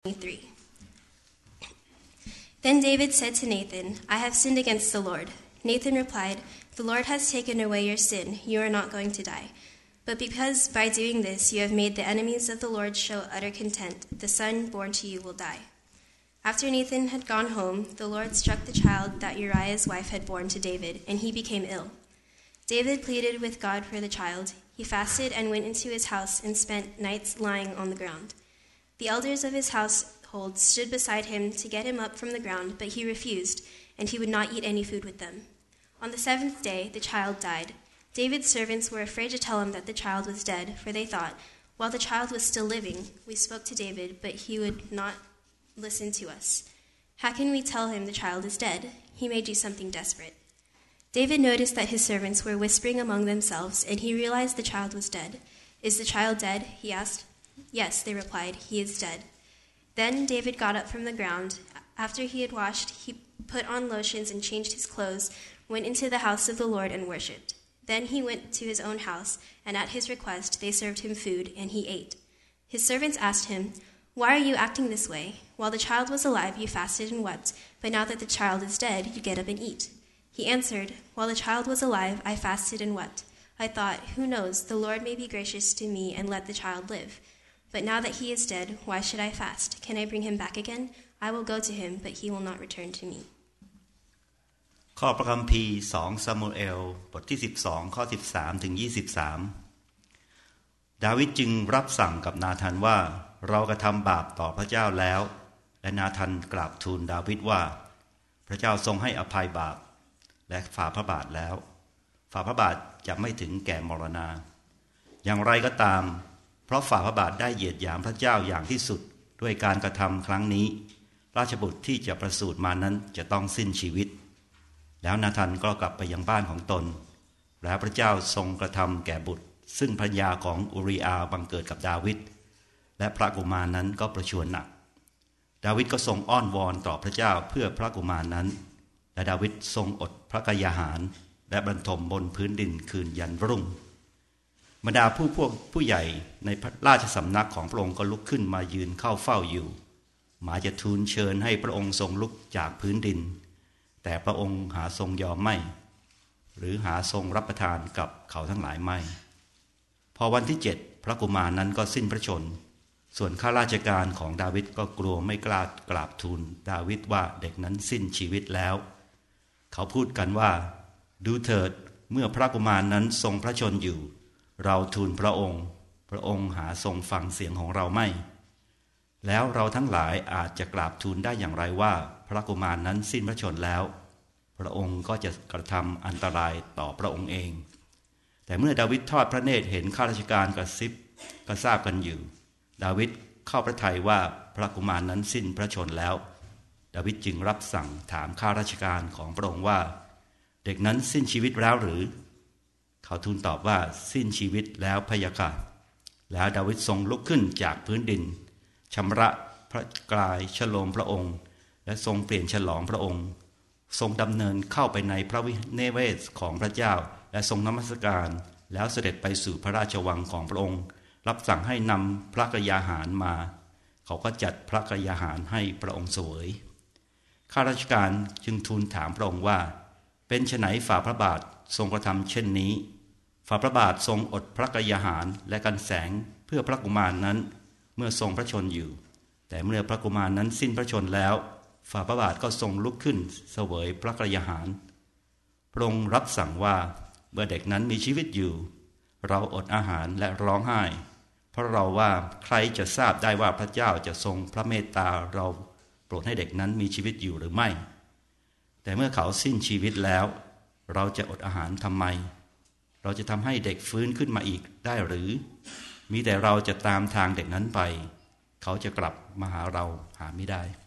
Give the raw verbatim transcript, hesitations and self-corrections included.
twenty-three. Then David said to Nathan, I have sinned against the Lord. Nathan replied, The Lord has taken away your sin. You are not going to die. But because by doing this you have made the enemies of the Lord show utter content, the son born to you will die. After Nathan had gone home, the Lord struck the child that Uriah's wife had borne to David, and he became ill. David pleaded with God for the child. He fasted and went into his house and spent nights lying on the ground. The elders of his household stood beside him to get him up from the ground, but he refused, and he would not eat any food with them. On the seventh day, the child died. David's servants were afraid to tell him that the child was dead, for they thought, while the child was still living, we spoke to David, but he would not listen to us. How can we tell him the child is dead? He may do something desperate. David noticed that his servants were whispering among themselves, and he realized the child was dead. Is the child dead? He asked. Yes, they replied, he is dead. Then David got up from the ground. After he had washed, he put on lotions and changed his clothes, went into the house of the Lord and worshipped. Then he went to his own house, and at his request they served him food, and he ate. His servants asked him, Why are you acting this way? While the child was alive, you fasted and wept, but now that the child is dead, you get up and eat. He answered, While the child was alive, I fasted and wept. I thought, Who knows, the Lord may be gracious to me and let the child live. But now that he is dead, why should I fast? Can I bring him back again? I will go to him, but he will not return to me. ข้อพระคัมภีร์สองซามูเอลบทที่สิบสองข้อสิบสามถึงยี่สิบสามดาวิดจึงรับสั่งกับนาธานว่าเรากระทำบาปต่อพระเจ้าแล้วและนาธานกราบทูลดาวิดว่าพระเจ้าทรงให้อภัยบาปและฝ่าพระบาทแล้วฝ่าพระบาทจะไม่ถึงแก่มรณาอย่างไรก็ตามเพราะฝ่าพระบาทได้เหยียดหยามพระเจ้าอย่างที่สุดด้วยการกระทำครั้งนี้ราชบุตรที่จะประสูติมานั้นจะต้องสิ้นชีวิตแล้วนาธานก็กลับไปยังบ้านของตนแล้วพระเจ้าทรงกระทำแก่บุตรซึ่งภรรยาของอูริอาบังเกิดกับดาวิดและพระกุมารนั้นก็ประชวรหนักดาวิดก็ทรงอ้อนวอนต่อพระเจ้าเพื่อพระกุมารนั้นและดาวิดทรงอดพระกายอาหารและบรรทมบนพื้นดินคืนยันรุ่งบรรดาผู้พวกผู้ใหญ่ในพระราชสำนักของพระองค์ก็ลุกขึ้นมายืนเข้าเฝ้าอยู่หมายจะทูลเชิญให้พระองค์ทรงลุกจากพื้นดินแต่พระองค์หาทรงยอมไม่หรือหาทรงรับประทานกับเขาทั้งหลายไม่พอวันที่เจ็ดพระกุมารนั้นก็สิ้นพระชนส่วนข้าราชการของดาวิดก็กลัวไม่กล้ากราบทูลดาวิดว่าเด็กนั้นสิ้นชีวิตแล้วเขาพูดกันว่าดูเถิดเมื่อพระกุมารนั้นทรงพระชนอยู่เราทูลพระองค์พระองค์หาทรงฟังเสียงของเราไม่แล้วเราทั้งหลายอาจจะกราบทูลได้อย่างไรว่าพระกุมารนั้นสิ้นพระชนแล้วพระองค์ก็จะกระทำอันตรายต่อพระองค์เองแต่เมื่อดาวิดทอดพระเนตรเห็นข้าราชการกระซิบกระซาบกันอยู่ดาวิดเข้าพระทัยว่าพระกุมารนั้นสิ้นพระชนแล้วดาวิดจึงรับสั่งถามข้าราชการของพระองค์ว่าเด็กนั้นสิ้นชีวิตแล้วหรือเขาทูลตอบว่าสิ้นชีวิตแล้วพะยะค่ะแล้วดาวิดทรงลุกขึ้นจากพื้นดินชำระพระกายฉโลมพระองค์และทรงเปลี่ยนฉลองพระองค์ทรงดำเนินเข้าไปในพระวิเนเวศของพระเจ้าและทรงนมัสการแล้วเสด็จไปสู่พระราชวังของพระองค์รับสั่งให้นำพระกยาหารมาเขาก็จัดพระกยาหารให้พระองค์เสวยข้าราชการจึงทูลถามพระองค์ว่าเป็นไฉนฝ่าพระบาททรงกระทำเช่นนี้ฝ่าพระบาททรงอดพระกยาหารและกันแสงเพื่อพระกุมารนั้นเมื่อทรงพระชนอยู่แต่เมื่อพระกุมารนั้นสิ้นพระชนแล้วฝ่าพระบาทก็ทรงลุกขึ้นเสวยพระกยาหารพระองค์รับสั่งว่าเมื่อเด็กนั้นมีชีวิตอยู่เราอดอาหารและร้องไห้เพราะเราว่าใครจะทราบได้ว่าพระเจ้าจะทรงพระเมตตาเราโปรดให้เด็กนั้นมีชีวิตอยู่หรือไม่แต่เมื่อเขาสิ้นชีวิตแล้วเราจะอดอาหารทำไมเราจะทำให้เด็กฟื้นขึ้นมาอีกได้หรือมีแต่เราจะตามทางเด็กนั้นไปเขาจะกลับมาหาเราหาไม่ได้